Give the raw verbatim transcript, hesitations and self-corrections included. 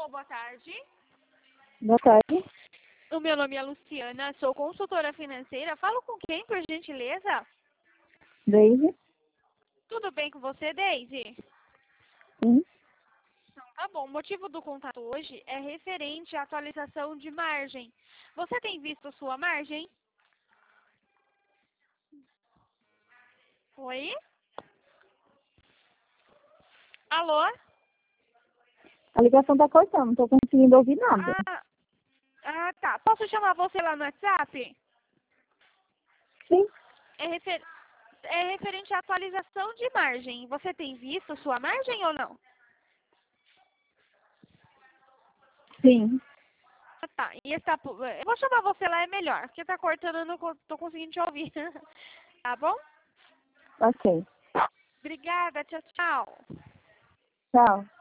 Alô, boa tarde. Boa tarde. O meu nome é Luciana, sou consultora financeira. Falo com quem, por gentileza? Daisy? Tudo bem com você, Daisy? Sim. Então, tá bom. O motivo do contato hoje é referente à atualização de margem. Você tem visto sua margem? Oi? Alô? A ligação tá cortando, não tô conseguindo ouvir nada. Ah, ah, tá. Posso chamar você lá no WhatsApp? Sim. É, refer... é referente à atualização de margem. Você tem visto sua margem ou não? Sim. Ah, tá. E está... Eu vou chamar você lá, é melhor, porque tá cortando, eu não co- tô conseguindo te ouvir. Tá bom? Ok. Obrigada, tchau, tchau. Tchau.